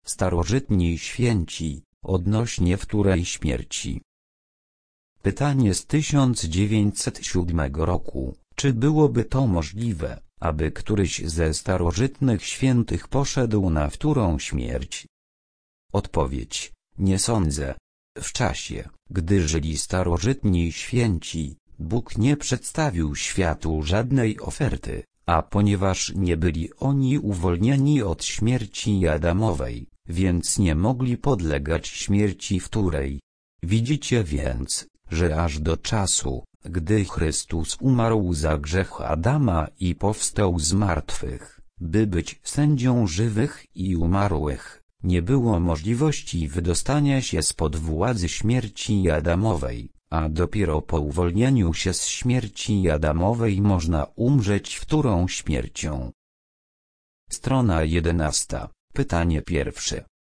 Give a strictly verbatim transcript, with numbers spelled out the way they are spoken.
starożytni święci, odnośnie wtórej śmierci. Pytanie z tysiąc dziewięćset siódmego roku. Czy byłoby to możliwe, aby któryś ze starożytnych świętych poszedł na wtórą śmierć? Odpowiedź: nie sądzę. W czasie, gdy żyli starożytni święci, Bóg nie przedstawił światu żadnej oferty, a ponieważ nie byli oni uwolnieni od śmierci Adamowej, więc nie mogli podlegać śmierci wtórej. Widzicie więc, że aż do czasu, gdy Chrystus umarł za grzech Adama i powstał z martwych, by być sędzią żywych i umarłych, nie było możliwości wydostania się spod władzy śmierci Adamowej, a dopiero po uwolnieniu się z śmierci Adamowej można umrzeć wtórą śmiercią. Strona jedenasta. Pytanie pierwsze.